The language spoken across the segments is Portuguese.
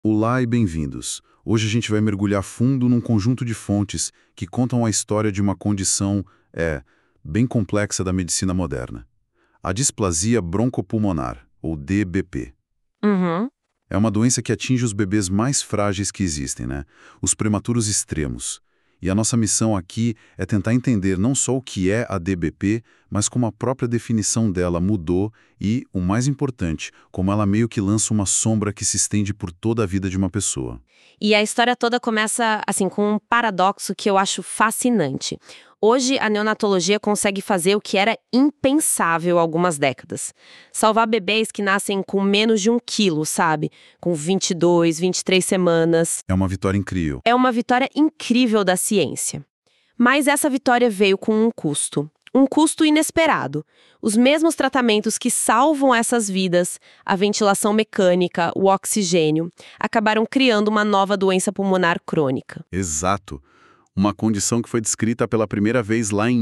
Olá e bem-vindos. Hoje a gente vai mergulhar fundo num conjunto de fontes que contam a história de uma condição, bem complexa da medicina moderna. A displasia broncopulmonar, ou DBP. Uhum. É uma doença que atinge os bebês mais frágeis que existem, né? Os prematuros extremos. E a nossa missão aqui é tentar entender não só o que é a DBP, mas como a própria definição dela mudou e, o mais importante, como ela meio que lança uma sombra que se estende por toda a vida de uma pessoa. E a história toda começa, assim, com um paradoxo que eu acho fascinante. Hoje, a neonatologia consegue fazer o que era impensável há algumas décadas. Salvar bebês que nascem com menos de 1 quilo, sabe? Com 22, 23 semanas. É uma vitória incrível. É uma vitória incrível da ciência. Mas essa vitória veio com um custo. Um custo inesperado. Os mesmos tratamentos que salvam essas vidas, a ventilação mecânica, o oxigênio, acabaram criando uma nova doença pulmonar crônica. Exato. Uma condição que foi descrita pela primeira vez lá em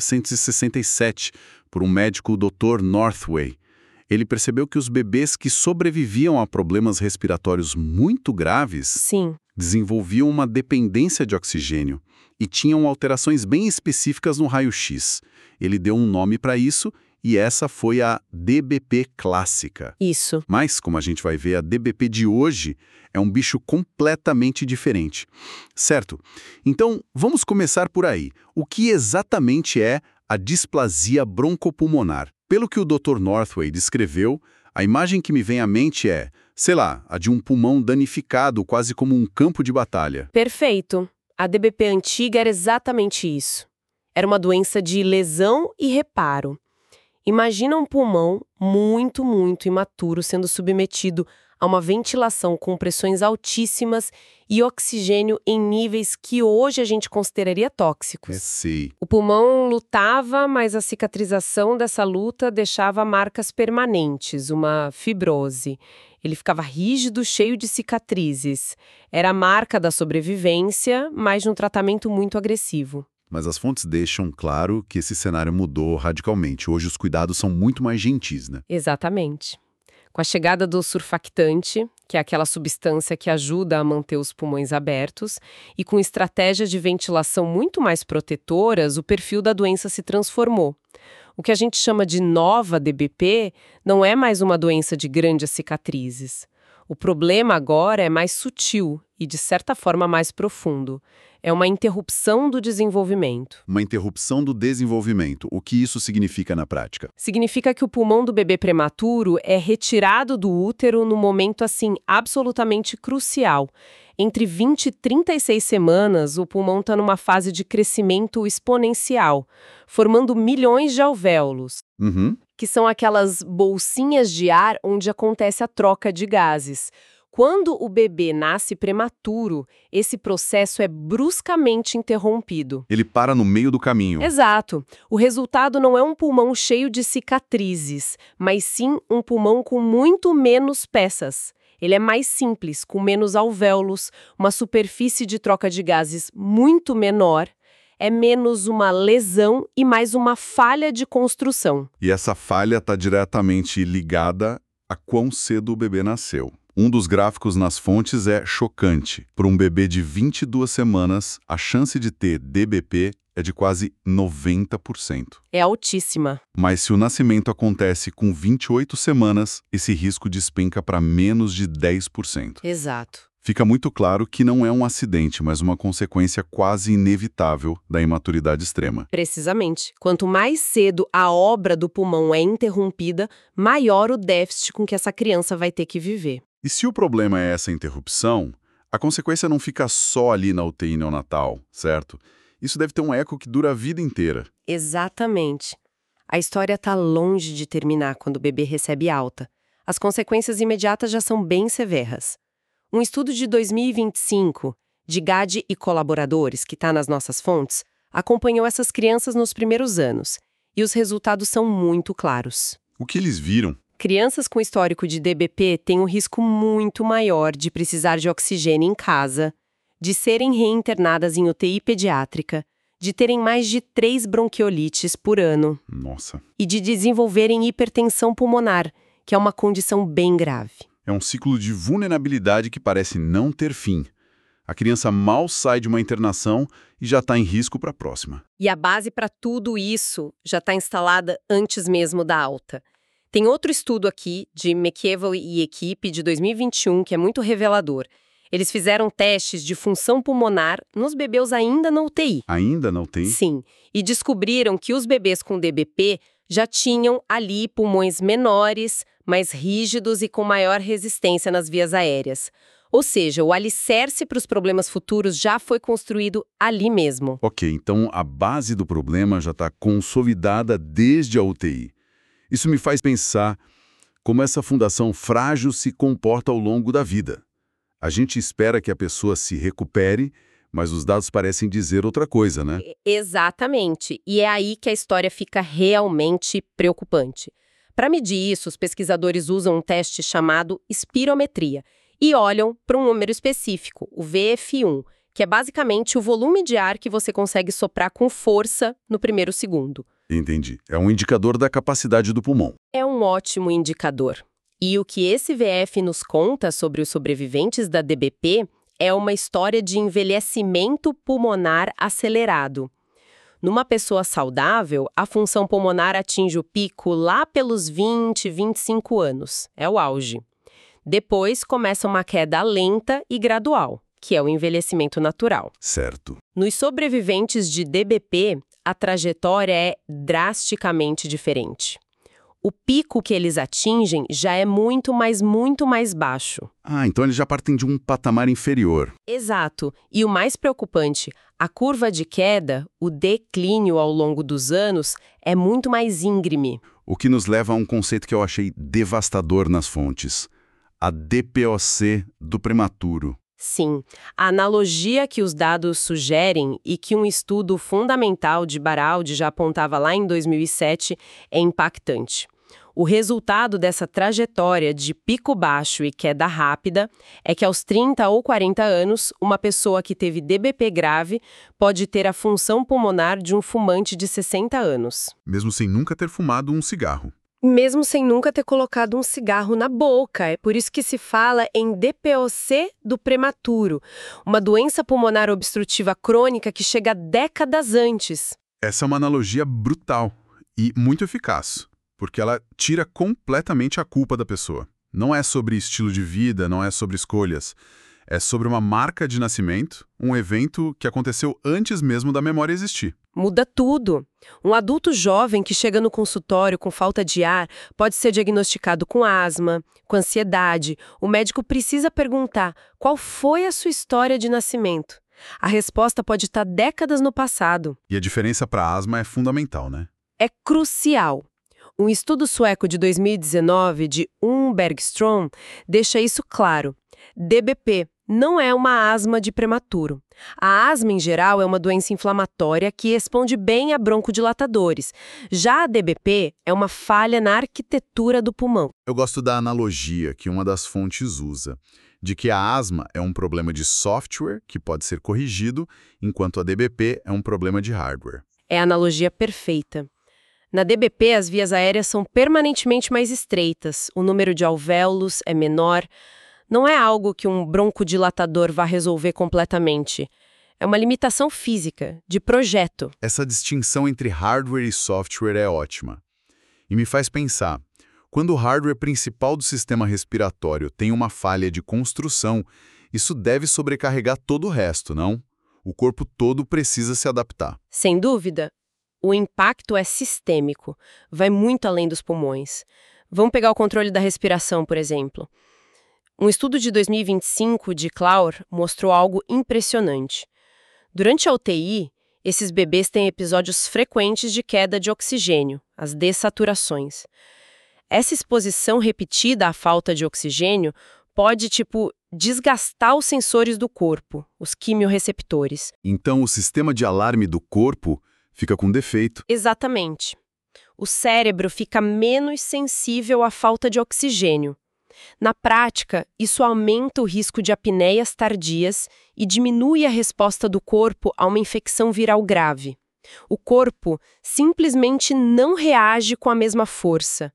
1967 por um médico, o Dr. Northway. Ele percebeu que os bebês que sobreviviam a problemas respiratórios muito graves Sim. desenvolviam uma dependência de oxigênio e tinham alterações bem específicas no raio-x. Ele deu um nome para isso e essa foi a DBP clássica. Isso. Mas, como a gente vai ver, a DBP de hoje é um bicho completamente diferente. Certo? Então, vamos começar por aí. O que exatamente é a displasia broncopulmonar? Pelo que o Dr. Northway descreveu, a imagem que me vem à mente é, sei lá, a de um pulmão danificado, quase como um campo de batalha. Perfeito. A DBP antiga era exatamente isso. Era uma doença de lesão e reparo. Imagina um pulmão muito, muito imaturo sendo submetido a uma ventilação com pressões altíssimas e oxigênio em níveis que hoje a gente consideraria tóxicos. Sei. O pulmão lutava, mas a cicatrização dessa luta deixava marcas permanentes, uma fibrose. Ele ficava rígido, cheio de cicatrizes. Era a marca da sobrevivência, mas de um tratamento muito agressivo. Mas as fontes deixam claro que esse cenário mudou radicalmente. Hoje os cuidados são muito mais gentis, né? Exatamente. Com a chegada do surfactante, que é aquela substância que ajuda a manter os pulmões abertos, e com estratégias de ventilação muito mais protetoras, o perfil da doença se transformou. O que a gente chama de nova DBP não é mais uma doença de grandes cicatrizes. O problema agora é mais sutil e, de certa forma, mais profundo. É uma interrupção do desenvolvimento. Uma interrupção do desenvolvimento. O que isso significa na prática? Significa que o pulmão do bebê prematuro é retirado do útero no momento, assim, absolutamente crucial. Entre 20 e 36 semanas, o pulmão está numa fase de crescimento exponencial, formando milhões de alvéolos, que são aquelas bolsinhas de ar onde acontece a troca de gases. Quando o bebê nasce prematuro, esse processo é bruscamente interrompido. Ele para no meio do caminho. Exato. O resultado não é um pulmão cheio de cicatrizes, mas sim um pulmão com muito menos peças. Ele é mais simples, com menos alvéolos, uma superfície de troca de gases muito menor, é menos uma lesão e mais uma falha de construção. E essa falha está diretamente ligada a quão cedo o bebê nasceu. Um dos gráficos nas fontes é chocante. Para um bebê de 22 semanas, a chance de ter DBP é de quase 90%. É altíssima. Mas se o nascimento acontece com 28 semanas, esse risco despenca para menos de 10%. Exato. Fica muito claro que não é um acidente, mas uma consequência quase inevitável da imaturidade extrema. Precisamente. Quanto mais cedo a obra do pulmão é interrompida, maior o déficit com que essa criança vai ter que viver. E se o problema é essa interrupção, a consequência não fica só ali na UTI neonatal, certo? Isso deve ter um eco que dura a vida inteira. Exatamente. A história está longe de terminar quando o bebê recebe alta. As consequências imediatas já são bem severas. Um estudo de 2025, de Gade e colaboradores, que está nas nossas fontes, acompanhou essas crianças nos primeiros anos. E os resultados são muito claros. O que eles viram? Crianças com histórico de DBP têm um risco muito maior de precisar de oxigênio em casa, de serem reinternadas em UTI pediátrica, de terem mais de 3 bronquiolites por ano. Nossa. E de desenvolverem hipertensão pulmonar, que é uma condição bem grave. É um ciclo de vulnerabilidade que parece não ter fim. A criança mal sai de uma internação e já está em risco para a próxima. E a base para tudo isso já está instalada antes mesmo da alta. Tem outro estudo aqui, de McEvoy e equipe, de 2021, que é muito revelador. Eles fizeram testes de função pulmonar nos bebês ainda na UTI. Ainda não tem? Sim, e descobriram que os bebês com DBP já tinham ali pulmões menores, mais rígidos e com maior resistência nas vias aéreas. Ou seja, o alicerce para os problemas futuros já foi construído ali mesmo. Ok, então a base do problema já está consolidada desde a UTI. Isso me faz pensar como essa fundação frágil se comporta ao longo da vida. A gente espera que a pessoa se recupere, mas os dados parecem dizer outra coisa, né? Exatamente. E é aí que a história fica realmente preocupante. Para medir isso, os pesquisadores usam um teste chamado espirometria e olham para um número específico, o VF1, que é basicamente o volume de ar que você consegue soprar com força no primeiro segundo. Entendi. É um indicador da capacidade do pulmão. É um ótimo indicador. E o que esse VF nos conta sobre os sobreviventes da DBP é uma história de envelhecimento pulmonar acelerado. Numa pessoa saudável, a função pulmonar atinge o pico lá pelos 20, 25 anos. É o auge. Depois começa uma queda lenta e gradual, que é o envelhecimento natural. Certo. Nos sobreviventes de DBP, a trajetória é drasticamente diferente. O pico que eles atingem já é muito mais baixo. Ah, então eles já partem de um patamar inferior. Exato. E o mais preocupante, a curva de queda, o declínio ao longo dos anos, é muito mais íngreme. O que nos leva a um conceito que eu achei devastador nas fontes. A DPOC do prematuro. Sim, a analogia que os dados sugerem e que um estudo fundamental de Baraldi já apontava lá em 2007 é impactante. O resultado dessa trajetória de pico baixo e queda rápida é que aos 30 ou 40 anos, uma pessoa que teve DBP grave pode ter a função pulmonar de um fumante de 60 anos. Mesmo sem nunca ter fumado um cigarro. Mesmo sem nunca ter colocado um cigarro na boca. É por isso que se fala em DPOC do prematuro, uma doença pulmonar obstrutiva crônica que chega décadas antes. Essa é uma analogia brutal e muito eficaz, porque ela tira completamente a culpa da pessoa. Não é sobre estilo de vida, não é sobre escolhas. É sobre uma marca de nascimento, um evento que aconteceu antes mesmo da memória existir. Muda tudo. Um adulto jovem que chega no consultório com falta de ar pode ser diagnosticado com asma, com ansiedade. O médico precisa perguntar qual foi a sua história de nascimento. A resposta pode estar décadas no passado. E a diferença para asma é fundamental, né? É crucial. Um estudo sueco de 2019, de Bergström, deixa isso claro. DBP não é uma asma de prematuro. A asma, em geral, é uma doença inflamatória que responde bem a broncodilatadores. Já a DBP é uma falha na arquitetura do pulmão. Eu gosto da analogia que uma das fontes usa, de que a asma é um problema de software que pode ser corrigido, enquanto a DBP é um problema de hardware. É a analogia perfeita. Na DBP, as vias aéreas são permanentemente mais estreitas, o número de alvéolos é menor. Não é algo que um broncodilatador vá resolver completamente. É uma limitação física, de projeto. Essa distinção entre hardware e software é ótima. E me faz pensar, quando o hardware principal do sistema respiratório tem uma falha de construção, isso deve sobrecarregar todo o resto, não? O corpo todo precisa se adaptar. Sem dúvida. O impacto é sistêmico, vai muito além dos pulmões. Vamos pegar o controle da respiração, por exemplo. Um estudo de 2025 de Klaur mostrou algo impressionante. Durante a UTI, esses bebês têm episódios frequentes de queda de oxigênio, as dessaturações. Essa exposição repetida à falta de oxigênio pode, desgastar os sensores do corpo, os quimiorreceptores. Então, o sistema de alarme do corpo fica com defeito. Exatamente. O cérebro fica menos sensível à falta de oxigênio. Na prática, isso aumenta o risco de apneias tardias e diminui a resposta do corpo a uma infecção viral grave. O corpo simplesmente não reage com a mesma força.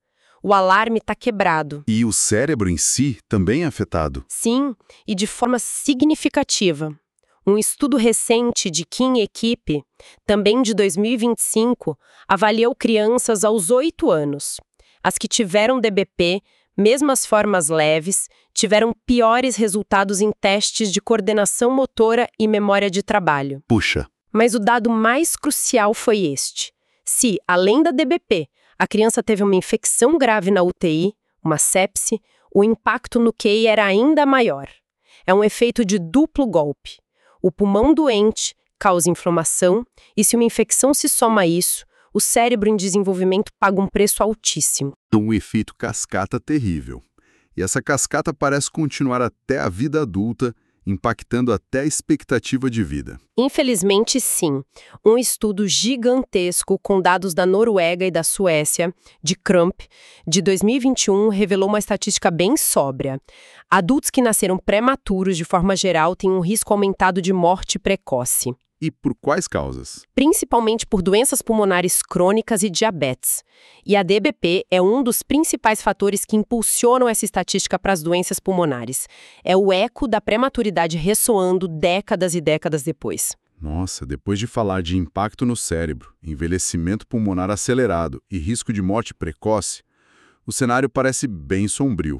O alarme está quebrado. E o cérebro em si também é afetado. Sim, e de forma significativa. Um estudo recente de Kim e equipe, também de 2025, avaliou crianças aos 8 anos. As que tiveram DBP, mesmo as formas leves, tiveram piores resultados em testes de coordenação motora e memória de trabalho. Puxa. Mas o dado mais crucial foi este. Se, além da DBP, a criança teve uma infecção grave na UTI, uma sepse, o impacto no QI era ainda maior. É um efeito de duplo golpe. O pulmão doente causa inflamação e se uma infecção se soma a isso, o cérebro em desenvolvimento paga um preço altíssimo. Um efeito cascata terrível. E essa cascata parece continuar até a vida adulta, impactando até a expectativa de vida. Infelizmente, sim. Um estudo gigantesco com dados da Noruega e da Suécia, de Krump, de 2021, revelou uma estatística bem sóbria. Adultos que nasceram prematuros, de forma geral, têm um risco aumentado de morte precoce. E por quais causas? Principalmente por doenças pulmonares crônicas e diabetes. E a DBP é um dos principais fatores que impulsionam essa estatística para as doenças pulmonares. É o eco da prematuridade ressoando décadas e décadas depois. Nossa, depois de falar de impacto no cérebro, envelhecimento pulmonar acelerado e risco de morte precoce, o cenário parece bem sombrio.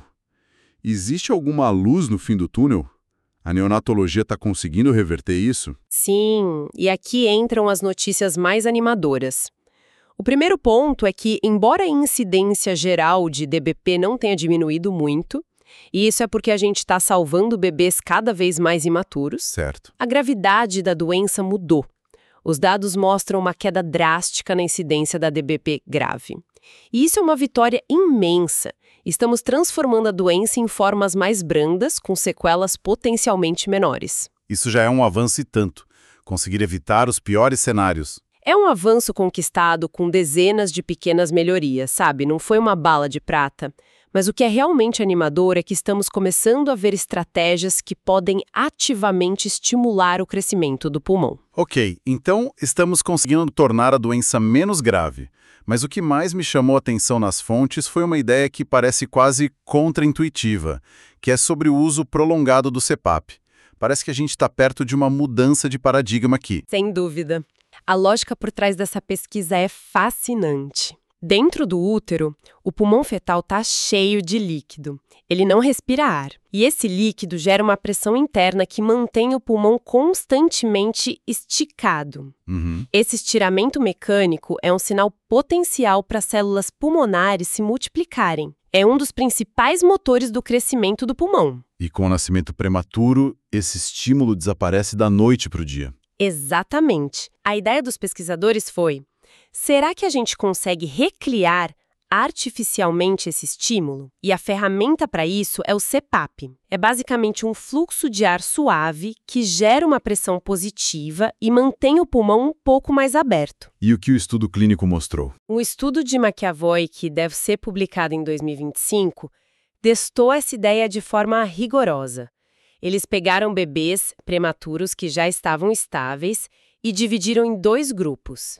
Existe alguma luz no fim do túnel? A neonatologia está conseguindo reverter isso? Sim, e aqui entram as notícias mais animadoras. O primeiro ponto é que, embora a incidência geral de DBP não tenha diminuído muito, e isso é porque a gente está salvando bebês cada vez mais imaturos, Certo. a gravidade da doença mudou. Os dados mostram uma queda drástica na incidência da DBP grave. E isso é uma vitória imensa. Estamos transformando a doença em formas mais brandas, com sequelas potencialmente menores. Isso já é um avanço e tanto. Conseguir evitar os piores cenários. É um avanço conquistado com dezenas de pequenas melhorias, sabe? Não foi uma bala de prata. Mas o que é realmente animador é que estamos começando a ver estratégias que podem ativamente estimular o crescimento do pulmão. Ok, então estamos conseguindo tornar a doença menos grave. Mas o que mais me chamou a atenção nas fontes foi uma ideia que parece quase contraintuitiva, que é sobre o uso prolongado do CPAP. Parece que a gente está perto de uma mudança de paradigma aqui. Sem dúvida. A lógica por trás dessa pesquisa é fascinante. Dentro do útero, o pulmão fetal está cheio de líquido. Ele não respira ar. E esse líquido gera uma pressão interna que mantém o pulmão constantemente esticado. Esse estiramento mecânico é um sinal potencial para as células pulmonares se multiplicarem. É um dos principais motores do crescimento do pulmão. E com o nascimento prematuro, esse estímulo desaparece da noite para o dia. Exatamente. A ideia dos pesquisadores foi: será que a gente consegue recriar artificialmente esse estímulo? E a ferramenta para isso é o CPAP. É basicamente um fluxo de ar suave que gera uma pressão positiva e mantém o pulmão um pouco mais aberto. E o que o estudo clínico mostrou? O estudo de McAvoy, que deve ser publicado em 2025, testou essa ideia de forma rigorosa. Eles pegaram bebês prematuros que já estavam estáveis e dividiram em 2 grupos.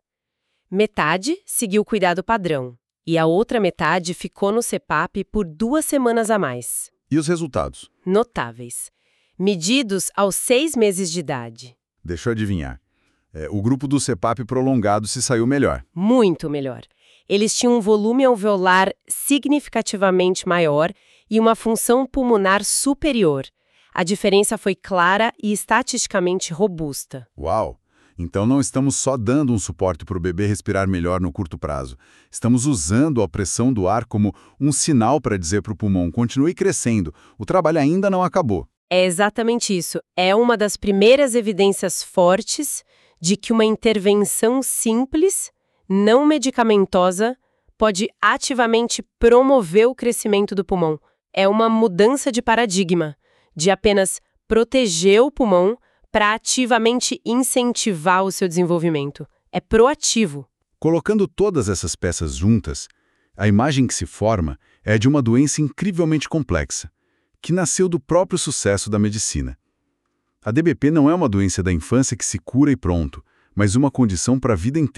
Metade seguiu o cuidado padrão e a outra metade ficou no CPAP por 2 semanas a mais. E os resultados? Notáveis. Medidos aos 6 meses de idade. Deixa eu adivinhar. O grupo do CPAP prolongado se saiu melhor. Muito melhor. Eles tinham um volume alveolar significativamente maior e uma função pulmonar superior. A diferença foi clara e estatisticamente robusta. Uau! Então não estamos só dando um suporte para o bebê respirar melhor no curto prazo. Estamos usando a pressão do ar como um sinal para dizer para o pulmão: continue crescendo, o trabalho ainda não acabou. É exatamente isso. É uma das primeiras evidências fortes de que uma intervenção simples, não medicamentosa, pode ativamente promover o crescimento do pulmão. É uma mudança de paradigma, de apenas proteger o pulmão para ativamente incentivar o seu desenvolvimento. É proativo. Colocando todas essas peças juntas, a imagem que se forma é a de uma doença incrivelmente complexa, que nasceu do próprio sucesso da medicina. A DBP não é uma doença da infância que se cura e pronto, mas uma condição para a vida inteira.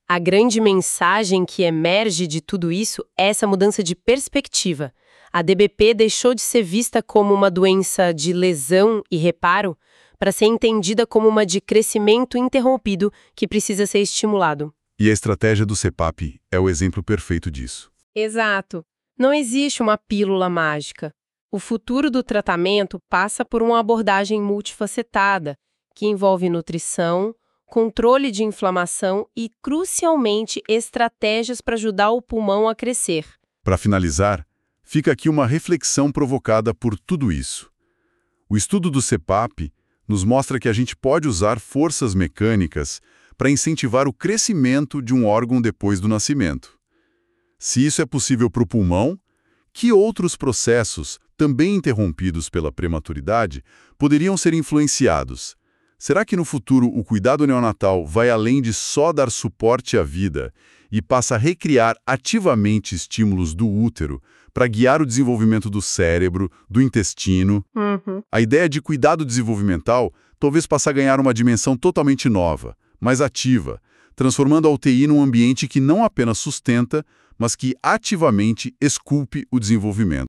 A grande mensagem que emerge de tudo isso é essa mudança de perspectiva. A DBP deixou de ser vista como uma doença de lesão e reparo para ser entendida como uma de crescimento interrompido que precisa ser estimulado. E a estratégia do CPAP é o exemplo perfeito disso. Exato. Não existe uma pílula mágica. O futuro do tratamento passa por uma abordagem multifacetada, que envolve nutrição, controle de inflamação e, crucialmente, estratégias para ajudar o pulmão a crescer. Para finalizar, fica aqui uma reflexão provocada por tudo isso. O estudo do CPAP nos mostra que a gente pode usar forças mecânicas para incentivar o crescimento de um órgão depois do nascimento. Se isso é possível para o pulmão, que outros processos, também interrompidos pela prematuridade, poderiam ser influenciados? Será que no futuro o cuidado neonatal vai além de só dar suporte à vida e passa a recriar ativamente estímulos do útero para guiar o desenvolvimento do cérebro, do intestino? A ideia de cuidado desenvolvimental talvez passe a ganhar uma dimensão totalmente nova, mais ativa, transformando a UTI num ambiente que não apenas sustenta, mas que ativamente esculpe o desenvolvimento.